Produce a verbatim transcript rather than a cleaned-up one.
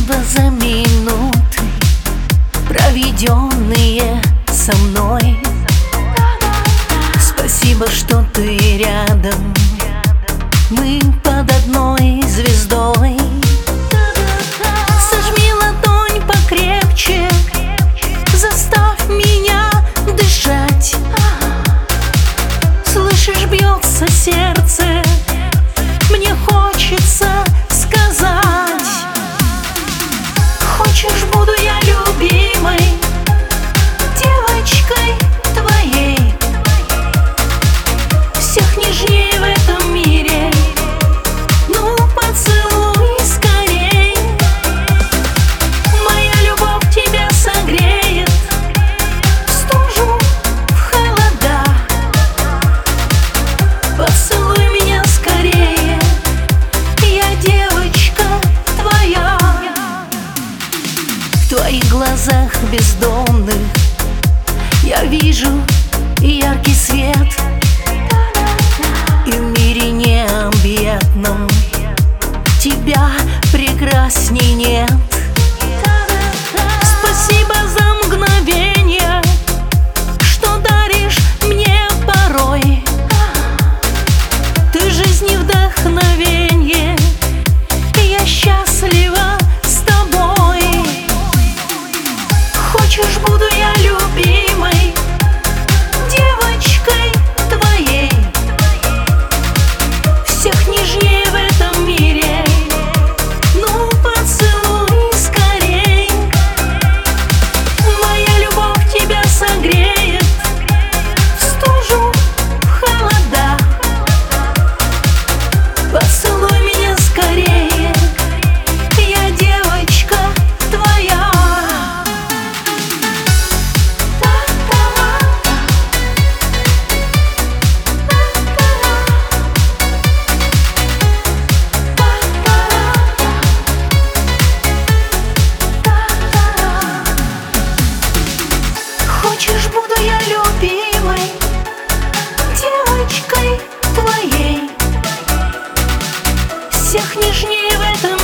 Спасибо за минуты, проведенные со мной. Спасибо, что ты рядом, мы под одной звездой. Сожми ладонь покрепче, заставь меня дышать. Слышишь, бьется сердце, мне хочется сказать. Хочешь, буду я любимой девочкой твоей, всех нежнее в этом мире. Ну, поцелуй скорей. Моя любовь тебя согреет в стужу, в холода. Поцелуй меня скорее, я девочка твоя. В твоих глазах бездонных я вижу яркий свет, и в мире необъятном тебя прекрасней нет. Спасибо за мгновение, что даришь мне порой. Ты жизнь и вдохновенье, я счастлива с тобой. Хочешь, буду я любимой девочкой твоей, всех нежнее в этом мире. Ну, поцелуй скорей. Моя любовь тебя согреет в стужу, в холода. Поцелуй меня скорее, я девочка твоя. Хочешь, буду я любимой девочкой твоей, всех нежнее в этом